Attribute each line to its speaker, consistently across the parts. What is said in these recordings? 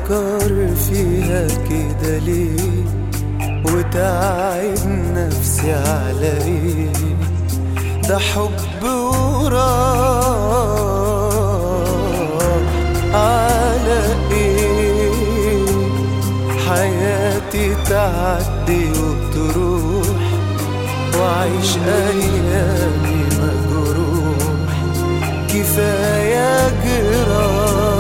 Speaker 1: أفكر فيها كده ليه وتعب نفسي على ايه؟ ده حب وراح على ايه؟ حياتي تعدي وتروح وعيش ايامي مجروح، كفاية جراح.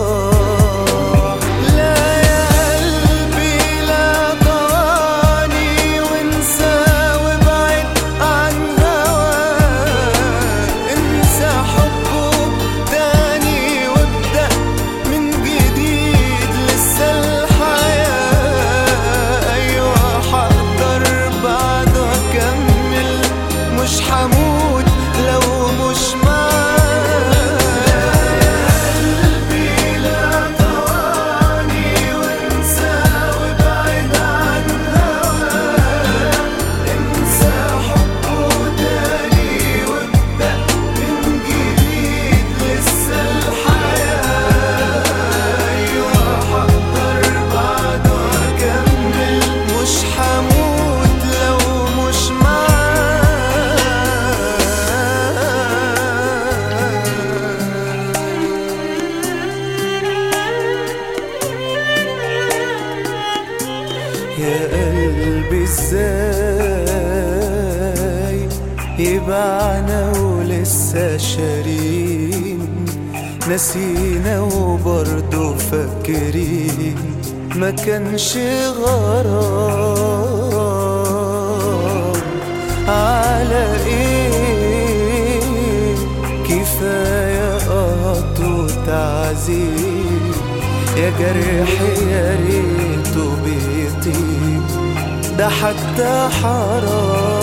Speaker 1: يا قلبي ازاي يبعنا ولسه شارين، نسينا وبرضه فاكرين ما كانش غرام على ايه؟ كفاية قط وتعذيب يا جرح يا ريته بيطيب، ده حتى حرام.